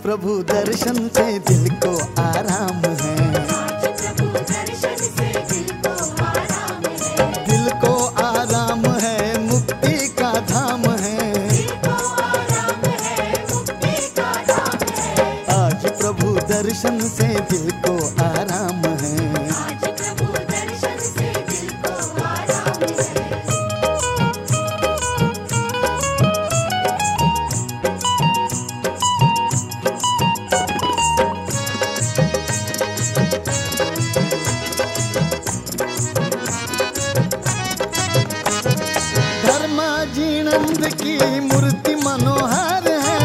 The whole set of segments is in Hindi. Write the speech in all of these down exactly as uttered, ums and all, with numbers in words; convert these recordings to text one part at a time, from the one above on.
प्रभु दर्शन से दिल को आराम है। दिल को आराम है, मुक्ति का धाम है। आज प्रभु दर्शन से दिल को आराम है। धर्माजीनंद की मूर्ति मनोहर है,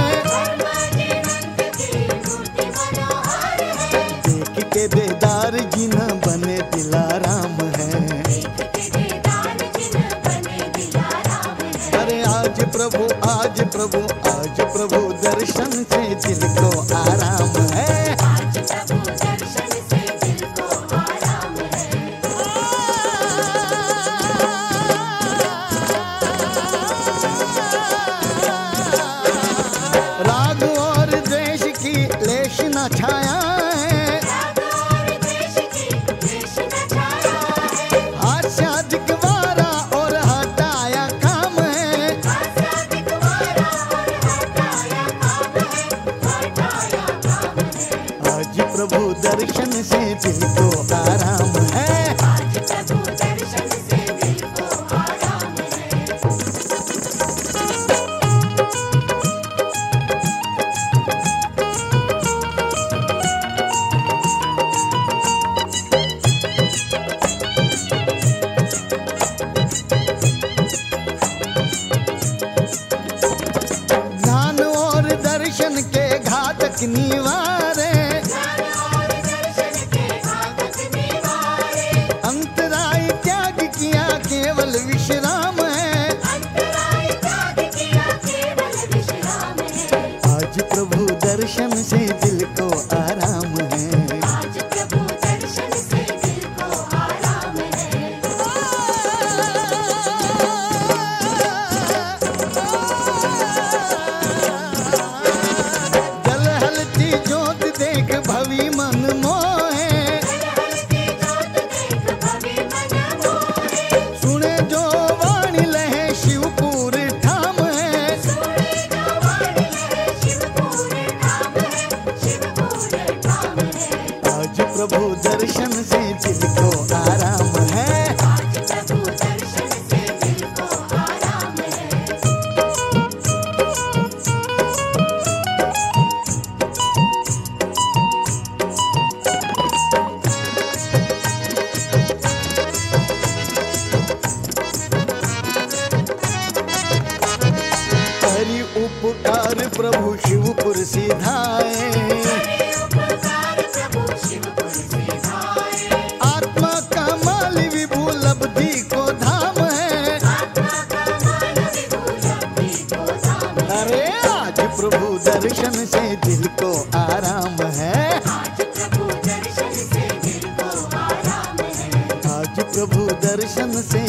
देख के देदार जिन बने दिलाराम है। अरे आज प्रभु आज प्रभु आज प्रभु दर्शन से दिल को आराम है। राग और द्वेष की लेश न छाया है, हास्यादिक वारा और हटाया काम है। आज प्रभु दर्शन से दिल को आराम है। ज्ञान और दर्शन के घातक निवारे, अंतराय त्याग किया केवल विश्राम है। आज प्रभु दर्शन से दिल को आराम है। जल हलती ज्योत देख भवी मन मोहे, सुने जो वाणी लहे शिवपुर ठाम है। आज प्रभु दर्शन से दिल को आराम है। हरि उपकार प्रभु शिवपुर सिधाए, आत्मा का माल विभु लब्धि को धाम है। अरे आज प्रभु दर्शन से दिल को आराम है। आज प्रभु दर्शन से